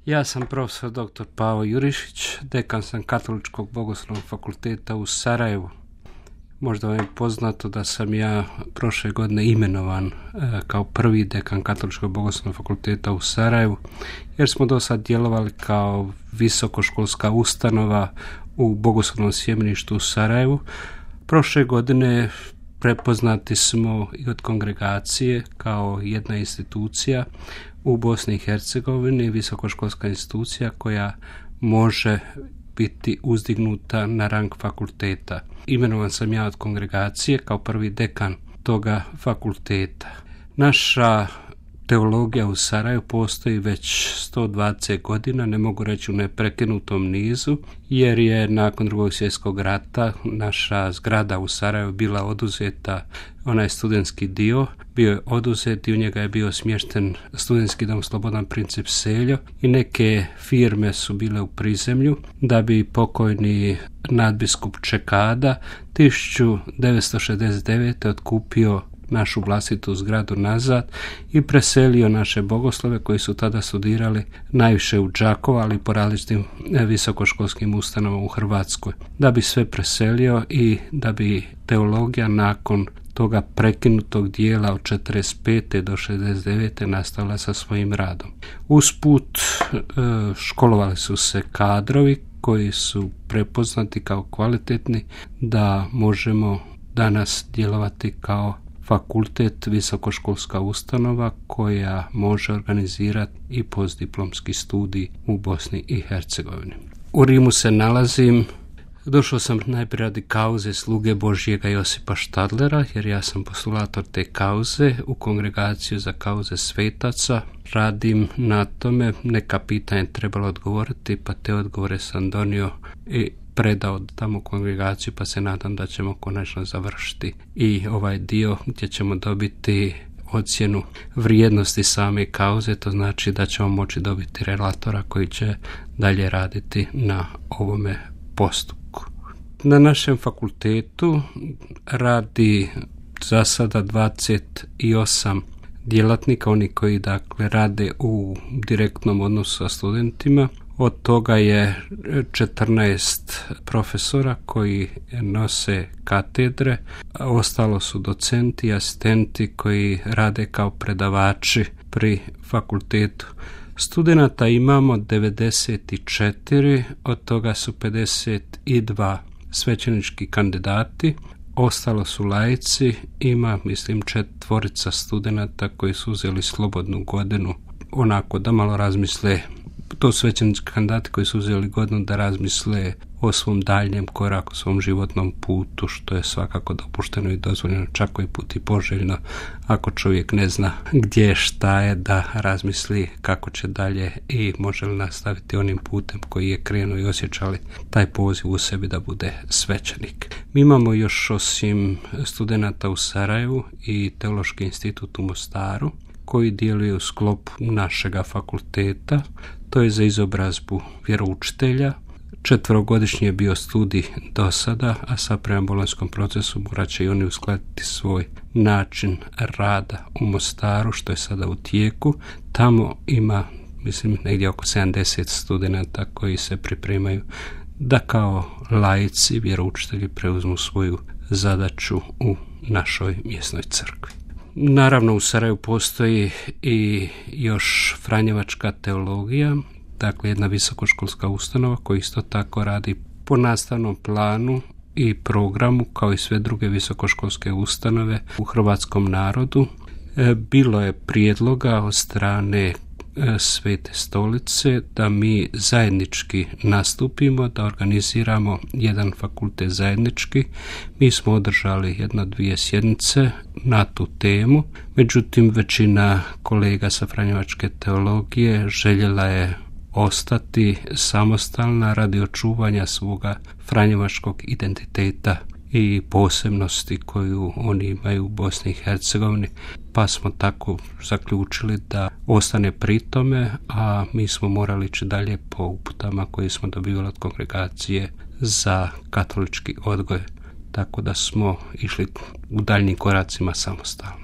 Ja sam profesor dr. Pavo Jurišić, dekan sam Katoličkog bogoslovnog fakulteta u Sarajevu. Možda vam je poznato da sam ja prošle godine imenovan kao prvi dekan Katoličkog bogoslovnog fakulteta u Sarajevu, jer smo do sad djelovali kao visokoškolska ustanova u Bogoslovnom sjemeništu u Sarajevu. Prošle godine prepoznati smo i od kongregacije kao jedna institucija u Bosni i Hercegovini, visokoškolska institucija koja može biti uzdignuta na rang fakulteta. Imenovan sam ja od kongregacije kao prvi dekan toga fakulteta. Naša teologija u Sarajevu postoji već 120 godina, ne mogu reći u neprekinutom nizu, jer je nakon Drugog svjetskog rata naša zgrada u Sarajevu bila oduzeta, onaj studentski dio bio je oduzet i u njega je bio smješten studentski dom Slobodan Princip Seljo i neke firme su bile u prizemlju da bi pokojni nadbiskup Čekada 1969. otkupio našu vlastitu zgradu nazad i preselio naše bogoslove koji su tada studirali najviše u Đakovu, ali po različitim visokoškolskim ustanovama u Hrvatskoj. Da bi sve preselio i da bi teologija nakon toga prekinutog dijela od 45. do 69. nastavila sa svojim radom. Usput školovali su se kadrovi koji su prepoznati kao kvalitetni da možemo danas djelovati kao fakultet, visokoškolska ustanova koja može organizirati i postdiplomski studij u Bosni i Hercegovini. U Rimu se nalazim. Došao sam najprije radi kauze sluge Božjega Josipa Štadlera, jer ja sam postulator te kauze u kongregaciju za kauze svetaca. Radim na tome, neka pitanja trebalo odgovoriti, pa te odgovore sam donio i predao tamo kongregaciju, pa se nadam da ćemo konačno završiti i ovaj dio gdje ćemo dobiti ocjenu vrijednosti same kauze, to znači da ćemo moći dobiti relatora koji će dalje raditi na ovome postupku. Na našem fakultetu radi za sada 28 djelatnika, oni koji dakle rade u direktnom odnosu sa studentima. Od toga je 14 profesora koji nose katedre, a ostalo su docenti i asistenti koji rade kao predavači pri fakultetu. Studenata imamo 94, od toga su 52 svećenički kandidati, ostalo su laici, ima mislim 4 studenata koji su uzeli slobodnu godinu, onako da malo razmisle. To su svećenički kandidati koji su uzeli godinu da razmisle o svom daljnjem koraku, svom životnom putu, što je svakako dopušteno i dozvoljeno, čak i put i poželjno, ako čovjek ne zna gdje šta je, da razmisli kako će dalje i može li nastaviti onim putem koji je krenuo i osjećali taj poziv u sebi da bude svećenik. Mi imamo još osim studenata u Sarajevu i Teološki institut u Mostaru, koji djeluje u sklopu našega fakulteta. To je za izobrazbu vjeroučitelja. 4-godišnji je bio studij do sada, a sad prema bolonjskom procesu morat će i oni uskladiti svoj način rada u Mostaru, što je sada u tijeku. Tamo ima, mislim, negdje oko 70 studenata koji se pripremaju da kao laici, vjeroučitelji preuzmu svoju zadaću u našoj mjesnoj crkvi. Naravno u Sarajevu postoji i još Franjevačka teologija, dakle jedna visokoškolska ustanova koja isto tako radi po nastavnom planu i programu kao i sve druge visokoškolske ustanove u hrvatskom narodu. Bilo je prijedloga od strane Svete stolice da mi zajednički nastupimo, da organiziramo jedan fakultet zajednički. Mi smo održali 1-2 sjednice na tu temu, međutim većina kolega sa Franjevačke teologije željela je ostati samostalna radi očuvanja svoga franjevačkog identiteta i posebnosti koju oni imaju u Bosni i Hercegovini, pa smo tako zaključili da ostane pri tome, a mi smo morali ići dalje po uputama koje smo dobivali od kongregacije za katolički odgoj, tako da smo išli u daljnjim koracima samostalno.